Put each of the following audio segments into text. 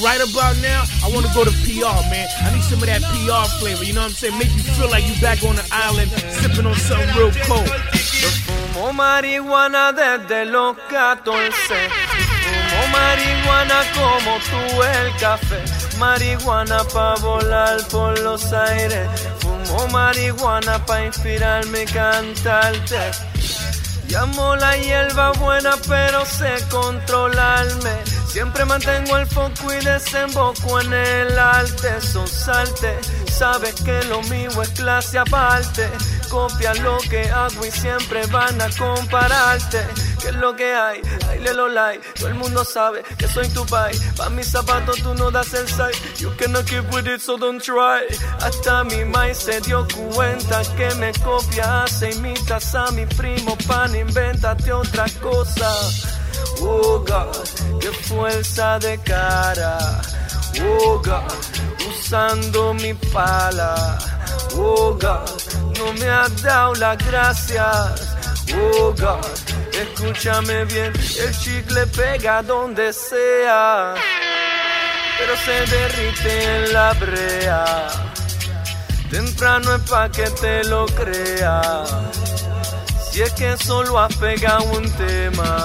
right about now, I want to go to PR, man. I need some of that PR flavor, you know what I'm saying? Make you feel like you back on the island, sipping on something real cold. Yo fumo marihuana desde los 14. Fumo marihuana como tú el café. Marihuana pa' volar por los aires. Fumo marihuana pa' inspirarme y cantarte. Llamo la hierba buena pero sé controlarme. Siempre mantengo el foco y desemboco en el arte. Salte, sabes que lo mío es clase aparte. Copia lo que hago y siempre van a compararte. ¿Qué es lo que hay? Dale los like. Todo el mundo sabe que soy tu pai. Pa' mis zapatos tú no das el size. You cannot keep with it, so don't try. Hasta mi maíz se dio cuenta que me copias e imitas a mi primo. Pan, invéntate otra cosa. Oh God, qué fuerza de cara. Oh God, usando mi pala. Oh God, no me has dado las gracias. Oh God, escúchame bien, el chicle pega donde sea, pero se derrite en la brea. Temprano es pa' que te lo creas. Si es que solo has pegado un tema.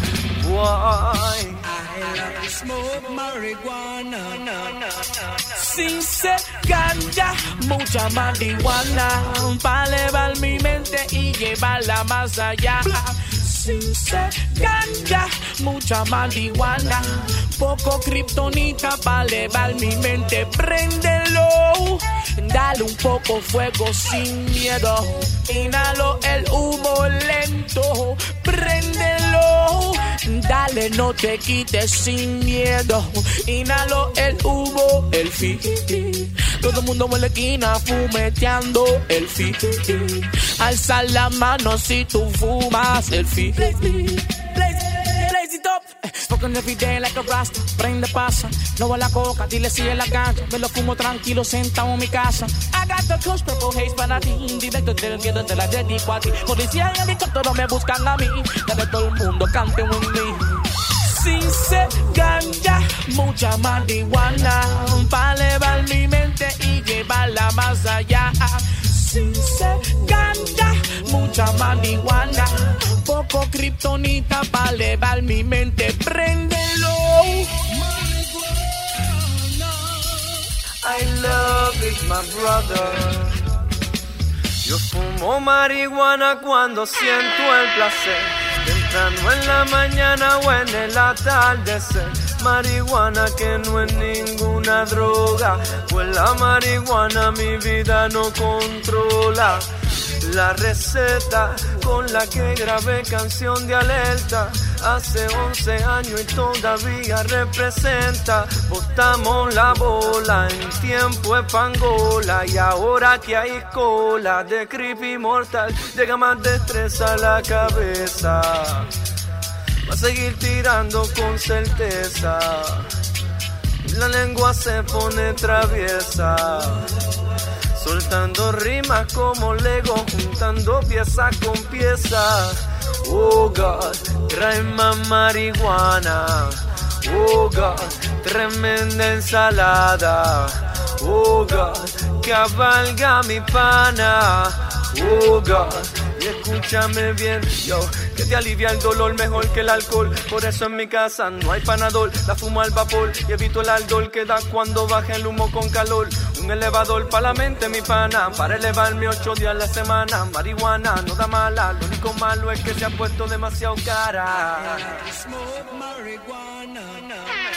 Why? I love to smoke marijuana. Sin ser ganja, mucha marihuana. Pa' elevar mi mente y llevarla más allá. Sin ser ganja, mucha marihuana. Poco kriptonita pa' elevar mi mente. Préndelo, dale un poco fuego sin miedo. Inhalo el humo lento. Préndelo, dale, no te quites sin miedo. Inhalo el humo, el fin. Todo el mundo en la esquina fumeteando el fin. Alza la mano si tú fumas el fin. Blaze it up. Smoking every day like a rasta. Prende pasa, no va la coca, dile si es la ganja. Me lo fumo tranquilo sentado en mi casa. I got the kush, purple haze para ti. Directo del miedo te la dedico a ti. Policía y helicóptero me buscan a mí. Dale todo el mundo cante en mí. Sin ser ganja, mucha marihuana. Pa' elevar mi mente y llevarla más allá. Sin ser ganja, mucha marihuana. Poco kriptonita pa' elevar mi mente. Préndelo. I love it, my brother. Yo fumo marihuana cuando siento el placer. Temprano en la mañana o en el atardecer. Marihuana que no es ninguna droga, pues la marihuana mi vida no controla. La receta con la que grabé canción de alerta hace 11 años y todavía representa. Botamos la bola en tiempo de pangola y ahora que hay cola de creepy mortal llega más destreza a la cabeza. Va a seguir tirando con certeza. La lengua se pone traviesa. Soltando rimas como Lego, juntando pieza con pieza. Oh God, trae más marihuana. Oh God, tremenda ensalada. Oh God, cabalga mi pana. Oh God, y escúchame bien, yo, que te alivia el dolor mejor que el alcohol. Por eso en mi casa no hay panadol, la fumo al vapor y evito el ardor que da cuando baja el humo con calor. Un elevador para la mente, mi pana, para elevarme 8 días a la semana. Marihuana no da mala, lo único malo es que se ha puesto demasiado cara. Smoke marijuana.